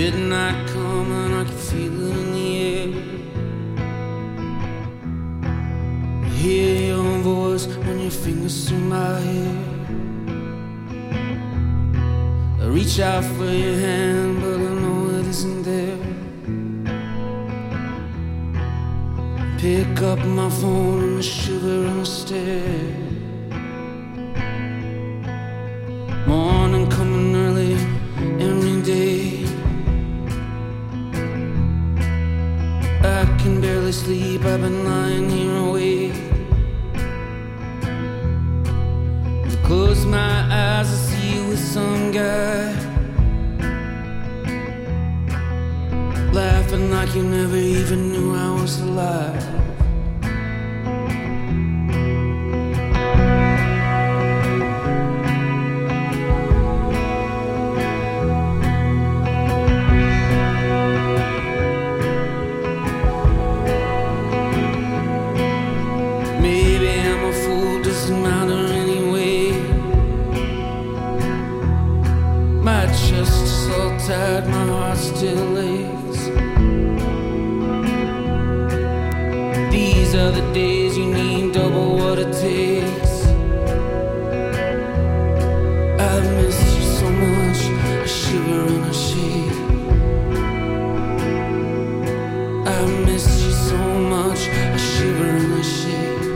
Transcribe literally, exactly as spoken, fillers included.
midnight coming, I can feel it in the air. I hear your voice when your fingers through my hair. I reach out for your hand, but I know it isn't there. Pick up my phone and I shiver and I stare. Morning coming early every day. I can barely sleep, I've been lying here awake. I close my eyes, I see you with some guy, laughing like you never even knew I was alive. Maybe I'm a fool, doesn't matter anyway. My chest is all tight, my heart still aches. These are the days you need double what it takes. I've missed you so much, I shiver and I shake. I've missed you so much, I shiver and I shake.